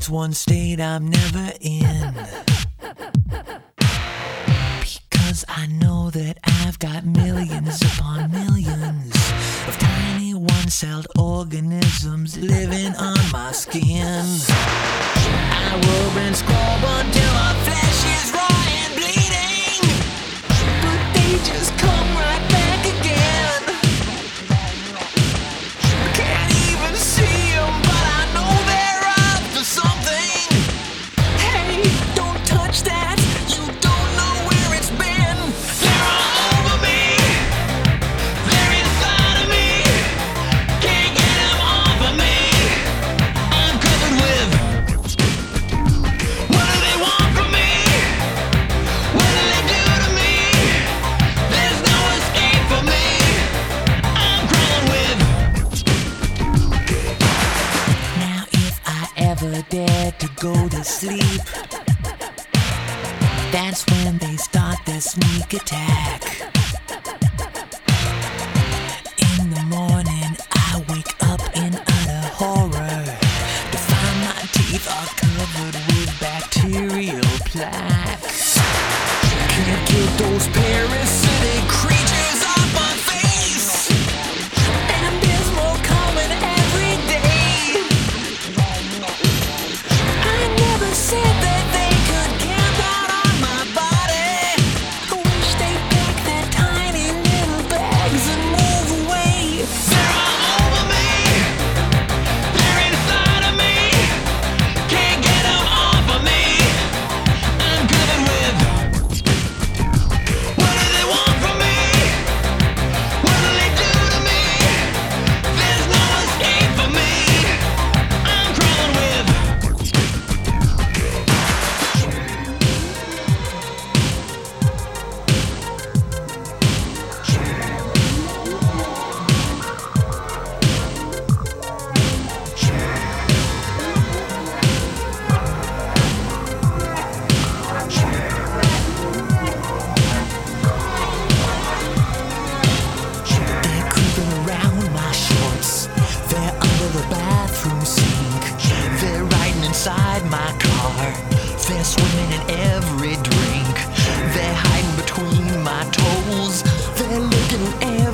There's one state I'm never in, because I know that I've got millions upon millions of tiny one-celled organisms living on my skin. I rub and scrub until my flesh is raw and bleeding, but they just come right back again. Can't even see them, but I know they're up to something. Hey, don't touch that, you don't know where it's been. They're all over me, they're inside of me, can't get them off of me. I'm covered with, what do they want from me? What do they do to me? There's no escape for me, I'm crawling with. Now if I ever dare to go to sleep, that's when they start their sneak attack. In the morning I wake up in utter horror to find my teeth are covered with bacterial plaques. Can't get those parasitic creatures off my face, and there's more coming every day. I never said that they could camp out on my body. I wish they'd pack their tiny little bags and move away. They're all over me, they're inside of me, can't get them off of me. I'm covered with, what do they want from me? What do they do to me? There's no escape for me, I'm crawling with. They're creeping around my shorts, they're under the bathroom sink, they're riding inside my car, they're swimming in every drink, they're hiding between my toes, they're looking in